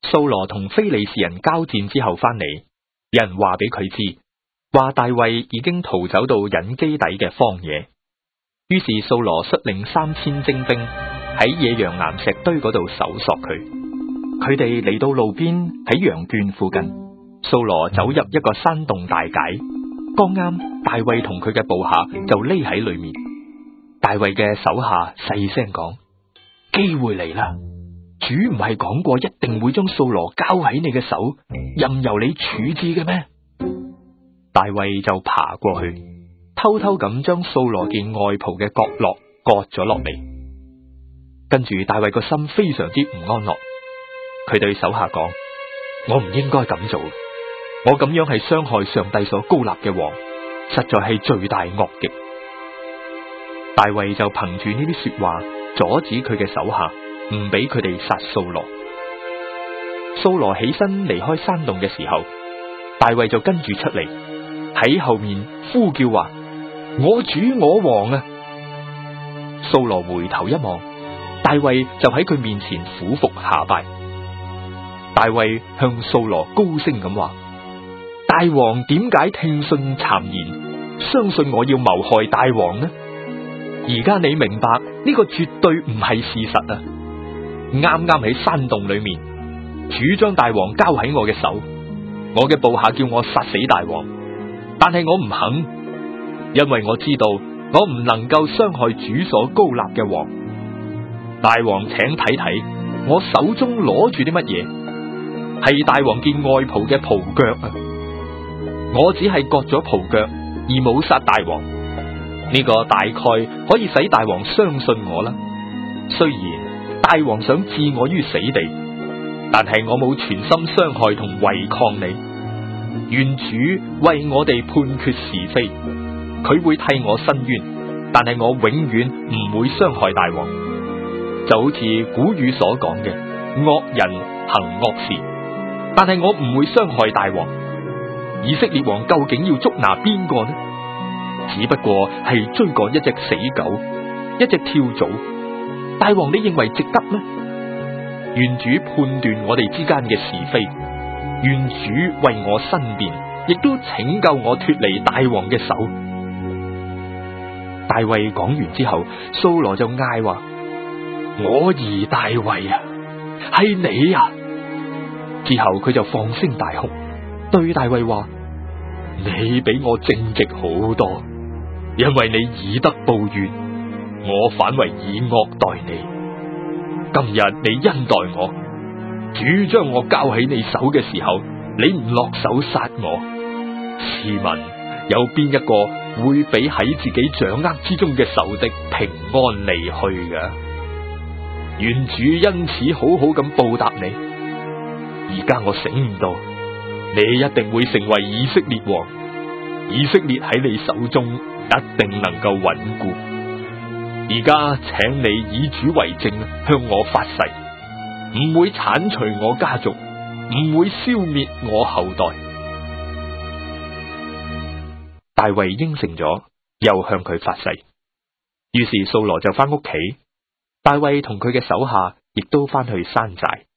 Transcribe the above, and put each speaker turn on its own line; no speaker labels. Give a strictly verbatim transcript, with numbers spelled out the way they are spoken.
掃羅同非利士人交戰之後翻嚟，有人話俾佢知，話大衛已經逃走到隱基底嘅荒野。於是掃羅率領三千精兵喺野羊岩石堆嗰度搜索佢。佢哋嚟到路邊喺羊圈附近，掃羅走入一個山洞大解，剛啱大衛同佢嘅部下就匿喺裏面。大衛嘅手下細聲講：機會嚟啦！主唔係講過一定會將掃羅交喺你嘅手，任由你處置嘅咩？大衛就爬過去，偷偷咁將掃羅件外袍嘅角落割咗落嚟。跟住大衛個心非常之唔安樂，佢對手下講：我唔應該咁做，我咁樣係傷害上帝所膏立嘅王，實在係罪大惡極。大衛就憑住呢啲說話阻止佢嘅手下，唔俾佢哋殺掃羅。掃羅起身離開山洞嘅時候，大衛就跟住出嚟，喺後面呼叫話：我主我王啊！掃羅回頭一望，大衛就喺佢面前俯伏下拜。大衛向掃羅高聲咁話：大王點解聽信讒言，相信我要謀害大王呢？而家你明白呢個絕對唔係事實啊！啱啱喺山洞裏面，主將大王交喺我嘅手，我嘅部下叫我殺死大王，但係我唔肯，因為我知道我唔能夠傷害主所膏立嘅王。大王請睇睇我手中攞住啲乜嘢，係大王件外袍嘅袍腳啊！我只係割咗袍腳，而冇殺大王。呢個大概可以使大王相信我啦。雖然大王想置我於死地，但係我冇全心傷害同違抗你。願主為我哋判決是非，佢會替我伸冤，但係我永遠唔會傷害大王。就好似古語所講嘅，惡人行惡事，但係我唔會傷害大王。以色列王究竟要捉拿邊個呢？只不過係追趕一隻死狗，一隻跳蚤。大王你認為值得咩？願主判斷我哋之間嘅是非，願主為我申辯，亦都拯救我脫離大王嘅手。大衛講完之後，掃羅就嗌話：我兒大衛啊，係你啊！之後佢就放聲大哭，對大衛話：你比我正直好多，因為你以德報怨，我反為以惡待你。今日你恩待我，主將我交喺你手嘅時候，你唔落手殺我。試問有邊一個會俾喺自己掌握之中嘅仇敵平安離去嘅？願主因此好好咁報答你。而家我醒悟到，你一定會成為以色列王，以色列喺你手中一定能夠穩固。而家請你以主為證，向我發誓，唔會鏟除我家族，唔會消滅我後代。大衛應承咗，又向佢發誓。於是掃羅就翻屋企，大衛同佢嘅手下亦都翻去山寨。